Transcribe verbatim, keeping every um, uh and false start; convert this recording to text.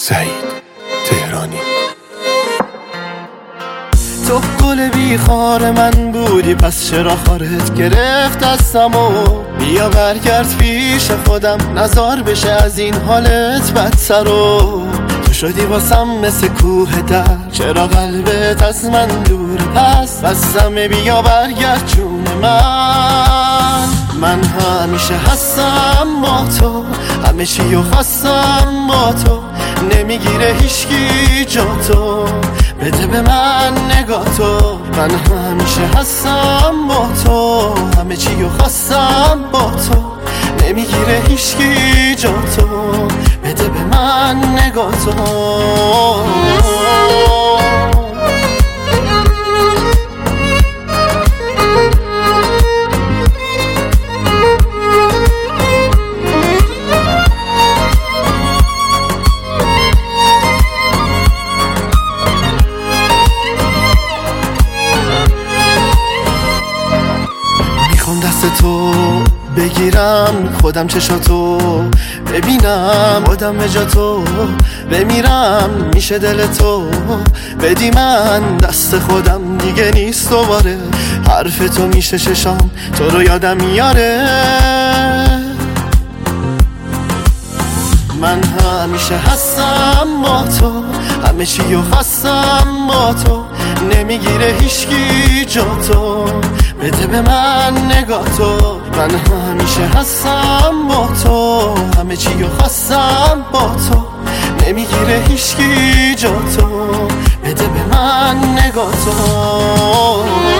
سعید تهرانی. تو گل بیخار من بودی، پس چرا خارت گرفت دستمو؟ بیا برگرد پیش خودم، نزار بشه از این حالت بدترو. تو شدی واسم مثل کوه در، چرا قلبت از من دوره؟ پس بسمه بیا برگرد جون من. من همیشه هستم با تو، همه چیو خواستم با تو، نمیگیره هیچکی جا تو، بده به من نگاه تو. من همیشه هستم با تو، همه چیو خواستم با تو، نمیگیره هیچکی جا تو، بده به من نگاه تو. دست تو بگیرم، خودم چشاتو ببینم، خودم به جا تو بمیرم، میشه دل تو بدی من دست خودم دیگه نیست دوباره. حرف تو میشه چشام تو رو یادم میاره. من همیشه هستم با تو، همه چیو خواستم با تو، نمیگیره هیچکی جا تو، بده به من نگاه تو. من همیشه هستم با تو، همه چیو خواستم با تو، نمیگیره هیچکی جا تو، بده به من نگاه تو.